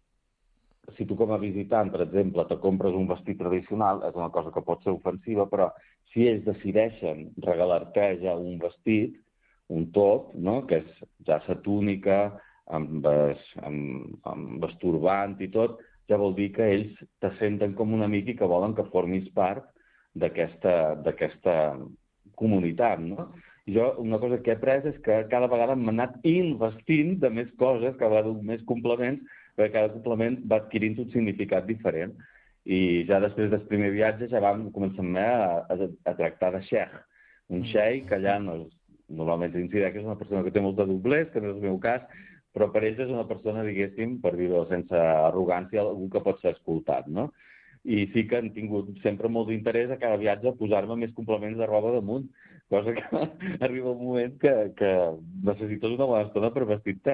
si tu com a visitant, per exemple, te compres un vestit tradicional, és una cosa que pot ser ofensiva, però si ells decideixen regalar-te ja un vestit, un top, no? Que és ja la túnica, amb, amb, amb esturbant i tot, ja vol dir que ells te senten com un amic i que volen que formis part d'aquesta comunitat, no? I jo una cosa que he après és que cada vegada m'he anat investint de més coses, cada vegada més complements, perquè cada complement va adquirint un significat diferent. I ja després del primer viatge ja vam començar a, a, a tractar de xeix. Un xeix que allà no, normalment s'incideix que és una persona que té molts de doblers, que no és el meu cas, però per ells és una persona, diguéssim, per dir-ho sense arrogància, algú que pot ser escoltat, no? i sí que han tingut sempre molt d'interès a cada viatge a posar-me més complements de roba damunt, cosa que arriba un moment que, que necessites una bona estona per vestir-te.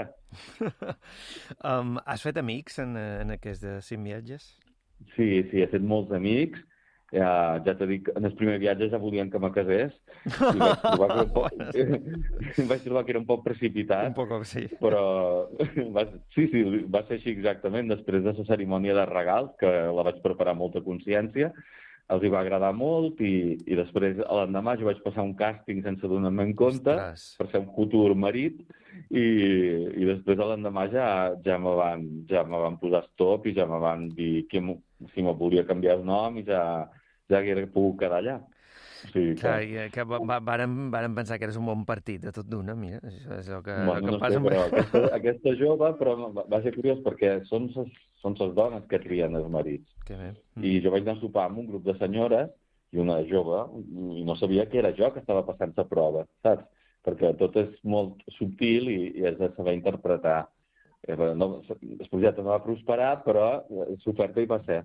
um, has fet amics en, en aquests cinc viatges? Sí, sí, he fet molts amics. Ja, ja t'he dit, en el primer viatge ja volien que me casés. I vaig trobar que era un poc, vaig trobar que era un poc precipitat. Un poc, sí. Però va, sí, sí, va ser així exactament. Després de la cerimònia de regals, que la vaig preparar amb molta consciència, els hi va agradar molt i, i després, l'endemà, jo vaig passar un càsting sense donar-me en compte. Ostres. Per ser un futur marit i, i després l'endemà ja, ja, me van, ja me van posar stop i ja me van dir que si me volia canviar el nom i ja, ja haguera pogut quedar allà. O sigui, clar, que, que vàrem, vàrem pensar que eres un bon partit de tot d'una, mira, això és el que, bueno, el que no passa. Sé, però aquesta, aquesta jove, però va ser curiós perquè són ses, són ses dones que trien els marits. Que bé. Mm. I jo vaig anar a sopar amb un grup de senyores i una jove i no sabia que era jo que estava passant la prova, saps? Perquè tot és molt subtil i, i has de saber interpretar. No, el projecte no va prosperar, però l'oferta hi va ser.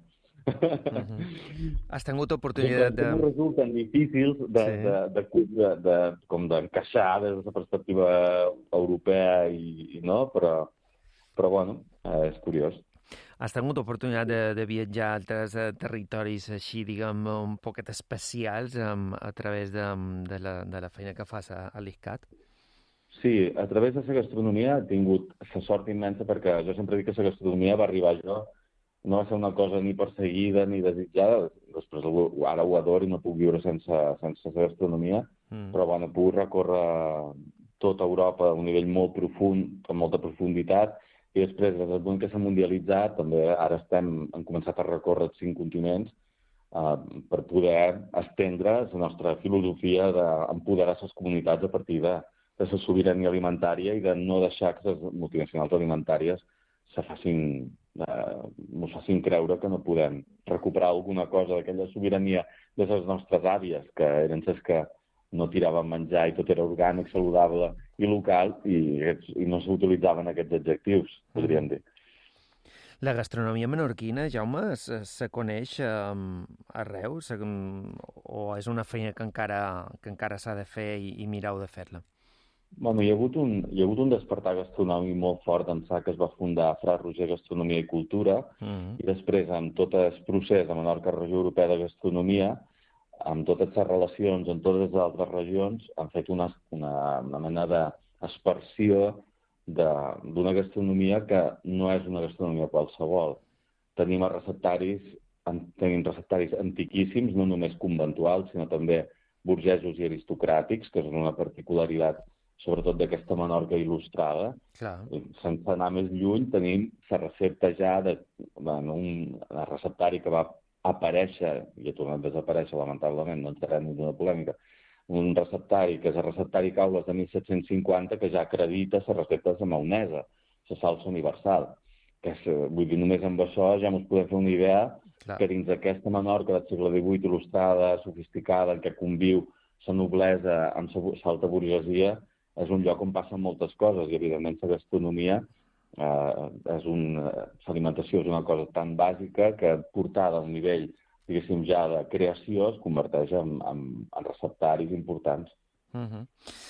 Uh-huh. Has tingut oportunitat de... Com resulten difícils de, sí. de, de, de, de, com d'encaixar des de la perspectiva europea i, i no, però, però bueno, és curiós. Has tingut oportunitat de, de viatjar a altres eh, territoris així, diguem, un poquet especials um, a través de, de, la, de la feina que fas a, a l'I C C A T? Sí, a través de la gastronomia he tingut la sort immensa perquè jo sempre dic que la gastronomia va arribar jo, no va ser una cosa ni perseguida ni desitjada, després ara ho adoro i no puc viure sense, sense la gastronomia, mm. però bueno, puc recórrer tota Europa a un nivell molt profund, amb molta profunditat, i després, des del moment que s'ha mundialitzat, també ara estem, hem començat a recórrer els cinc continents uh, per poder estendre la nostra filosofia d'empoderar les comunitats a partir de, de la sobirania alimentària i de no deixar que les multinacionals alimentàries se facin, uh, ens facin creure que no podem recuperar alguna cosa d'aquella sobirania de les nostres àvies, que eren les que no tiraven menjar i tot era orgànic, saludable i local, i, i no s'utilitzaven aquests adjectius, podríem dir. La gastronomia menorquina, Jaume, se, se coneix um, arreu? Se, um, o és una feina que encara, que encara s'ha de fer i, i mireu de fer-la? Bueno, hi ha hagut un, hi ha hagut un despertar gastronòmic molt fort en Sa, que es va fundar Fra Roger Gastronomia i Cultura, mm-hmm. i després, amb tot el procés de Menorca Regió Europea de Gastronomia, amb totes les relacions en totes les altres regions, han fet una, una, una mena d'esparció d'una gastronomia que no és una gastronomia qualsevol. Tenim receptaris, tenim receptaris antiquíssims, no només conventuals, sinó també burgesos i aristocràtics, que és una particularitat sobretot d'aquesta Menorca il·lustrada. Clar. Sense anar més lluny, tenim la recepta ja de bueno, un receptari que va aparèixer, i ha tornat a desaparèixer, lamentablement, no entrarem en una polèmica, un receptari, que és el receptari Caules de mil set-cents cinquanta, que ja acredita les receptes de maonesa, la salsa universal. Que és, vull dir, només amb això ja ens podem fer una idea Clar. Que dins d'aquesta Menorca del segle divuit il·lustrada, sofisticada, en què conviu la noblesa amb l'alta burgesia, és un lloc on passen moltes coses i, evidentment, la gastronomia Uh, és un, l'alimentació és una cosa tan bàsica que portada a un nivell, diguéssim, ja de creació es converteix en, en, en receptaris importants. Uh-huh.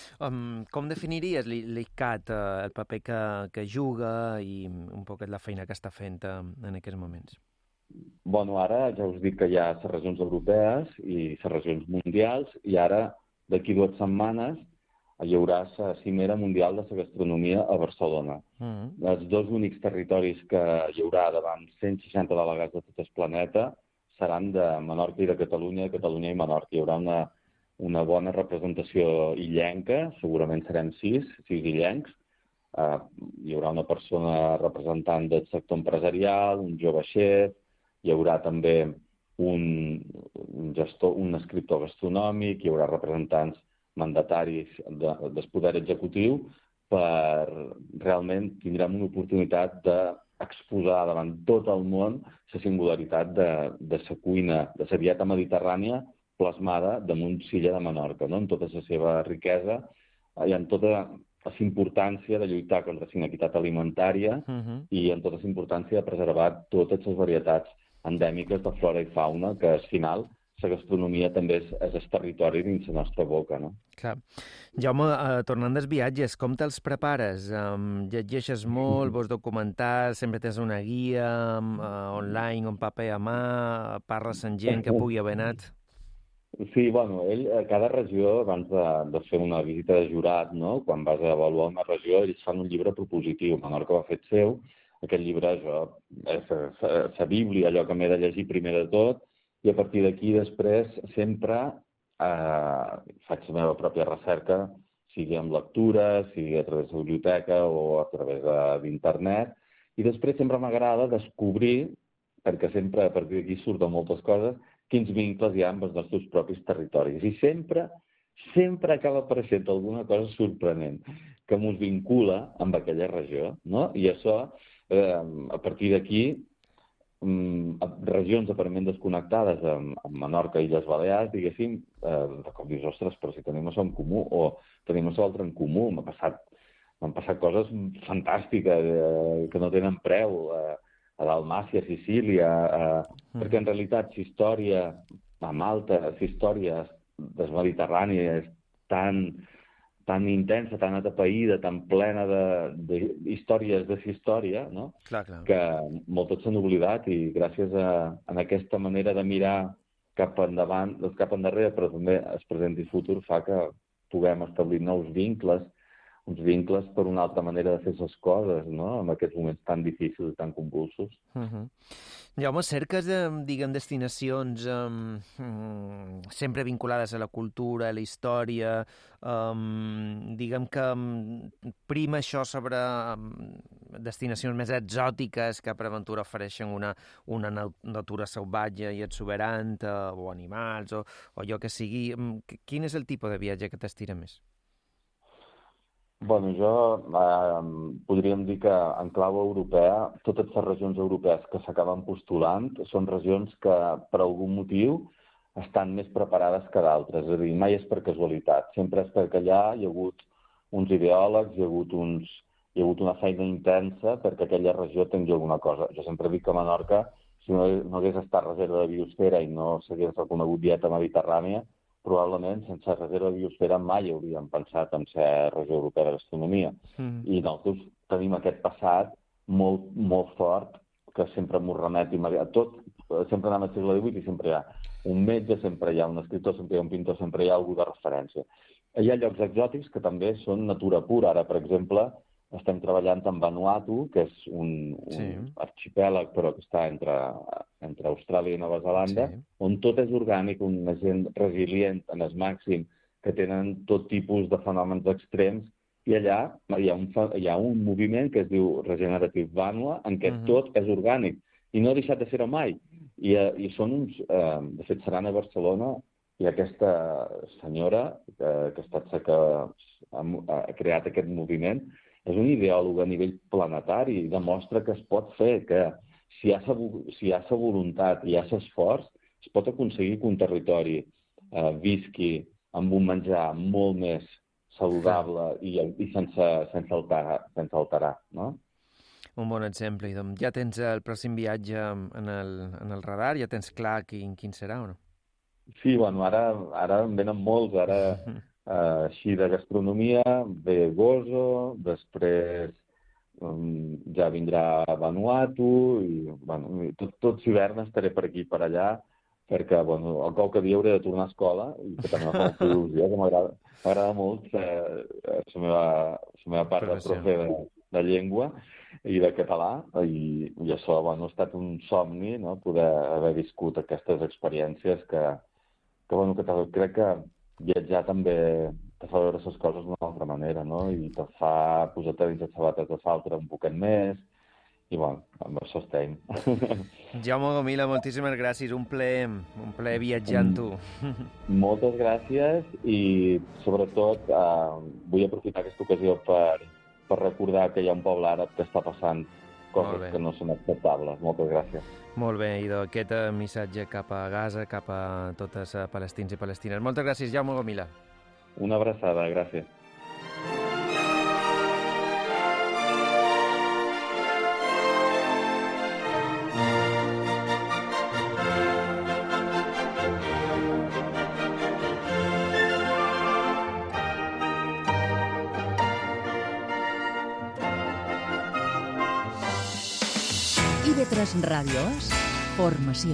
um, com definiries l'I C C A T, uh, el paper que, que juga i un poc la feina que està fent uh, en aquests moments? Bueno, ara ja us dic que hi ha les regions europees i les regions mundials i ara, d'aquí dues setmanes, hi haurà la cimera mundial de la gastronomia a Barcelona. Mm-hmm. Els dos únics territoris que hi haurà davant cent seixanta delegats de tot el planeta seran de Menorca i de Catalunya, de Catalunya i Menorca. Hi haurà una, una bona representació illenca, segurament serem sis, sis illencs. Uh, hi haurà una persona representant del sector empresarial, un jove xef, hi haurà també un, un, gestor, un escriptor gastronòmic, hi haurà representants mandataris de, del poder executiu, per realment tindrem una oportunitat d'exposar davant tot el món la singularitat de, de la cuina, de la dieta mediterrània plasmada damunt l'illa de Menorca, no? En tota la seva riquesa i en tota la importància de lluitar contra la inequitat alimentària uh-huh. i en tota la importància de preservar totes les varietats endèmiques de flora i fauna, que al final la gastronomia també és, és el territori dins la nostra boca, no? Clar. Jaume, uh, tornant dels viatges, com te'ls prepares? Um, llegeixes molt, vols documentar, sempre tens una guia uh, online, un paper a mà, parles amb gent que pugui haver anat? Sí, bueno, ell, a cada regió, abans de, de fer una visita de jurat, no? Quan vas a avaluar una regió, ells fan un llibre propositiu. Menorca ho ha fet seu. Aquest llibre, jo, és la Bíblia, allò que m'he de llegir primer de tot, i a partir d'aquí després sempre eh, faig la meva pròpia recerca, sigui amb lectura, sigui a través de la biblioteca o a través d'internet, i després sempre m'agrada descobrir, perquè sempre a partir d'aquí surten moltes coses, quins vincles hi ha amb els nostres propis territoris. I sempre, sempre acaba apareixent alguna cosa sorprenent que ens vincula amb aquella regió, no? I això, eh, a partir d'aquí, regions aparentment desconnectades amb, amb Menorca i Illes Balears, diguéssim, eh, de cop dius, ostres, però si tenim això en comú, o tenim això altre en comú, m'ha passat, m'han passat coses fantàstiques eh, que no tenen preu, eh, a Dalmàcia, a Sicília, eh, mm. perquè en realitat la història a Malta, la història del Mediterrani és tan, tan intensa, tan atapeïda, tan plena d'històries de, de història, no? Clar, clar. Que moltes s'han oblidat i gràcies a, a aquesta manera de mirar cap endavant, cap endarrere, però també el present i el futur fa que puguem establir nous vincles, uns vincles per una altra manera de fer les coses, no? En aquests moments tan difícils i tan convulsos. Uh -huh. Jaume, cerques, de, diguem, destinacions um, um, sempre vinculades a la cultura, a la història, um, diguem que um, prima això sobre um, destinacions més exòtiques que per aventura ofereixen una, una natura salvatge i exuberant, uh, o animals, o, o allò que sigui. Um, quin és el tipus de viatge que t'estira més? Bueno, jo eh, podríem dir que en clau europea, totes les regions europees que s'acaben postulant són regions que per algun motiu estan més preparades que d'altres. És a dir, mai és per casualitat. Sempre és perquè allà hi ha hagut uns ideòlegs, hi ha hagut, uns, hi ha hagut una feina intensa perquè aquella regió tingui alguna cosa. Jo sempre dic que Menorca, si no, no hagués estat reserva de biosfera i no s'hagués reconegut dieta mediterrània, probablement sense reserva de biosfera mai hauríem pensat en ser regió europea de gastronomia. Mm. I nosaltres tenim aquest passat molt, molt fort que sempre m'ho remet immediat. Tot, sempre anem al segle divuit i sempre hi ha un metge, sempre hi ha un escriptor, sempre hi ha un pintor, sempre hi ha algú de referència. Hi ha llocs exòtics que també són natura pura. Ara, per exemple, estem treballant en Vanuatu, que és un, un sí. arxipèlag, però que està entre, entre Austràlia i Nova Zelanda, sí. on tot és orgànic, una gent resilient en el màxim, que tenen tot tipus de fenòmens extrems, i allà hi ha un, hi ha un moviment que es diu Regenerative Vanua, en què uh -huh. tot és orgànic, i no ha deixat de ser-ho mai. I, i són uns... Eh, de fet, seran a Barcelona, i aquesta senyora, que, que ha estat la que ha, ha creat aquest moviment, és un ideòleg a nivell planetari i demostra que es pot fer, que si hi ha la voluntat i hi ha l'esforç, es pot aconseguir que un territori eh, visqui amb un menjar molt més saludable i, i sense, sense alterar, sense alterar, no? Un bon exemple. I doncs ja tens el pròxim viatge en el, en el radar? Ja tens clar quin, quin serà o no? Sí, bueno, ara, ara en venen molts, ara... Uh, així de gastronomia, ve Gozo, després um, ja vindrà Vanuatu, i bueno, tot, tot l'hivern estaré per aquí i per allà, perquè bueno, al qualque dia hauré de tornar a escola, i que també m'ha fet il·lusió, que m'agrada molt eh, la meva, la meva part de profe de, de llengua i de català, i, i això bueno, ha estat un somni, no?, poder haver viscut aquestes experiències que, que, bueno, que crec que viatjar també te fa veure les coses d'una altra manera, no? I te fa posar-te dins les sabates de l'altre un poquet més, i bueno, amb això estem. Jaume Gomila, moltíssimes gràcies, un plaer, un plaer viatjar amb tu. Moltes gràcies i sobretot eh, vull aprofitar aquesta ocasió per, per recordar que hi ha un poble àrab que està passant coses que no són acceptables. Moltes gràcies. Molt bé, i aquest missatge cap a Gaza, cap a totes a palestins i palestines. Moltes gràcies, Jaume Gomila. Una abraçada, gràcies. I V tres Ràdio és formació.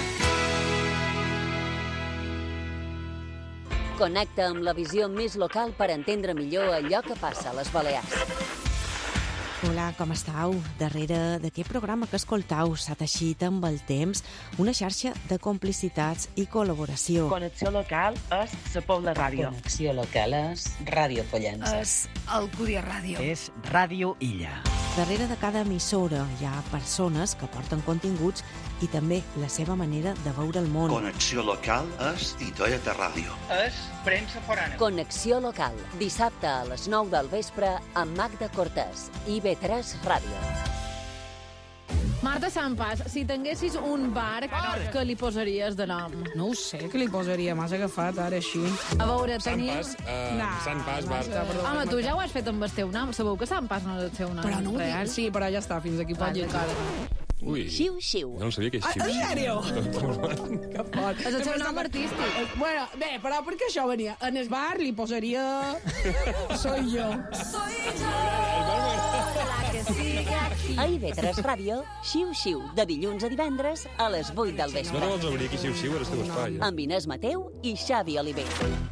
Connecta amb la visió més local per entendre millor allò que passa a les Balears. Hola, com estàu? Darrere d'aquest programa que escoltau s'ha teixit amb el temps una xarxa de complicitats i col·laboració. Connexió local és la Pobla Ràdio. Connexió local és Ràdio Pollença. És Alcúdia Ràdio. És Ràdio Illa. Darrere de cada emissora hi ha persones que porten continguts i també la seva manera de veure el món. Connexió local és Titoeta Ràdio. És premsa forana. Connexió local, dissabte a les nou del vespre amb Magda Cortés, I V tres Ràdio. Marta Sampas, si tinguessis un bar, què li posaries de nom? No ho sé, què li posaria? M'has agafat ara així. A veure, tenia... Sant Pas, uh, nah, Sant Pas, bar. Home, tu ja ho has fet amb el teu nom. Sabeu que Sant Pas no és el seu nom però no real? Sí, però ja està, fins aquí pot llegir. Ui, xiu, xiu. No sabia que és xiu, xiu. En sèrio? Que fort. És el seu nom artístic. Bueno, bé, però per què això venia? En el bar li posaria... Soy yo. Soy yo. Que sí, que a I V tres Ràdio, Xiu Xiu, de dilluns a divendres a les vuit del vespre. No te vols obrir aquí, Xiu Xiu, era el teu espai. Eh? Amb Inés Mateu i Xavi Oliver.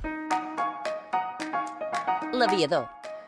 L'aviador.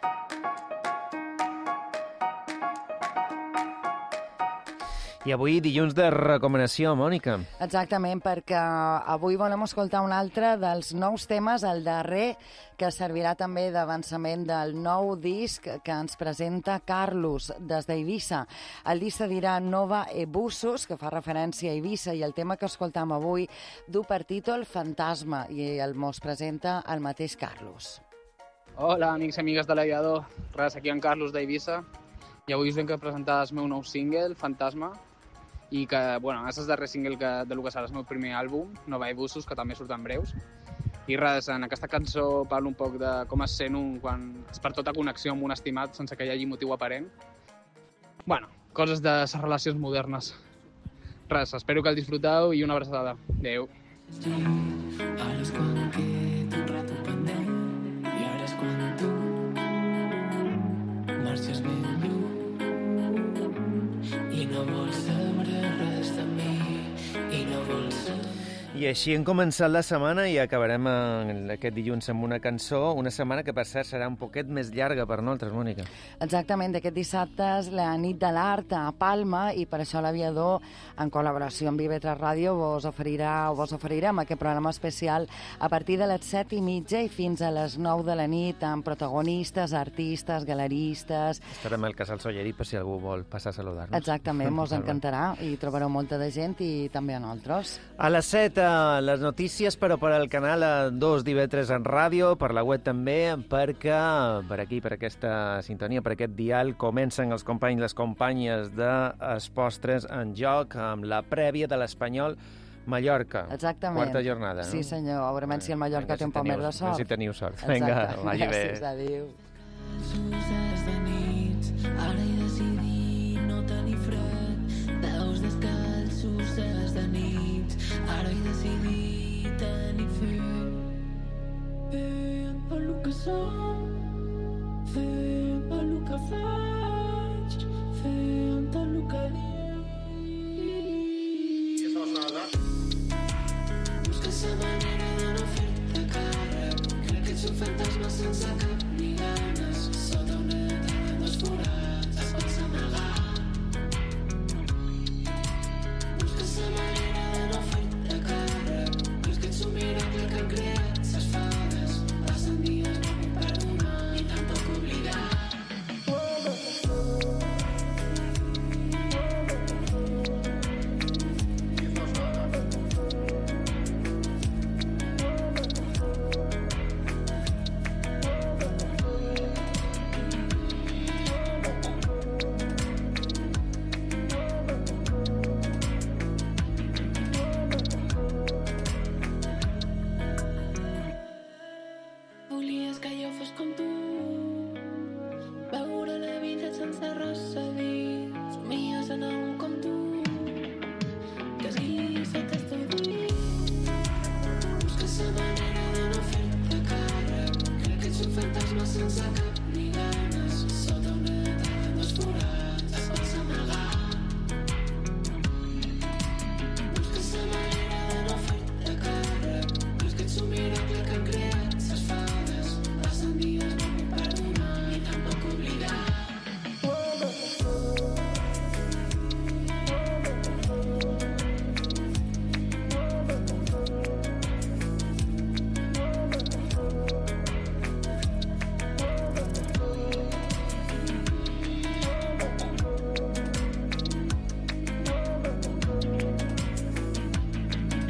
I avui dilluns de recomanació, Mònica. Exactament, perquè avui volem escoltar un altre dels nous temes, el darrer, que servirà també d'avançament del nou disc que ens presenta Carlos, des d'Eivissa. El disc se dirà Nova Ebusos, que fa referència a Eivissa, i el tema que escoltam avui du per títol Fantasma, i el mos presenta el mateix Carlos. Hola, amics i amigues de l'aviador. Res, aquí en Carlos d'Eivissa. I avui us vinc a presentar el meu nou single, Fantasma, i que, bueno, és el darrer single que, de lo que serà el meu primer àlbum, Nova Ebusos, que també surt en breus. I res, en aquesta cançó parlo un poc de com es sent un quan es per tota connexió amb un estimat sense que hi hagi motiu aparent. Bueno, coses de les relacions modernes. Res, espero que el disfruteu i una abraçada. Adéu. Ara és quan queda un rato pendent i ara és quan tu marxes ben lluny i no vols saber res de mi i no vols saber. I així hem començat la setmana i acabarem aquest dilluns amb una cançó, una setmana que per cert serà un poquet més llarga per nosaltres, Mònica. Exactament, d'aquest dissabte és la nit de l'art a Palma i per això l'Aviador, en col·laboració amb I V tres Ràdio, vos oferirà o vos oferirem aquest programa especial a partir de les set i mitja i fins a les nou de la nit amb protagonistes, artistes, galeristes... Estarem al Casal Sollerí per si algú vol passar a saludar-nos. Exactament, mos encantarà i trobareu molta de gent i també a nosaltres. A les set les notícies, però per al canal dos d'I V tres en ràdio, per la web també, perquè per aquí, per aquesta sintonia, per aquest dial, comencen els companys i les companyes d'Es Postres en Joc amb la prèvia de l'Espanyol Mallorca. Exactament. Quarta jornada, no? Sí, senyor. A veure si el Mallorca té un poc més de sort. A veure si teniu sort. Vinga, vagi bé. Gràcies, adéu. De nits, ara he decidit no tenir fred, peus descalços és de nits, ara he decidit tenir fe, fer el que som, fer el que faig, fer el que dic. Busques la manera de no fer-te càrrec, crec que ets un fantasma sense cap ni ganes, sota una tela dos forats es pots amagar. Busques la manera de no fer-te càrrec, creus que ets un miracle que han creat ses fades, passen dies no puc perdonar ni tampoc oblidar. Volies que jo fos com tu, veure la vida sense res saber.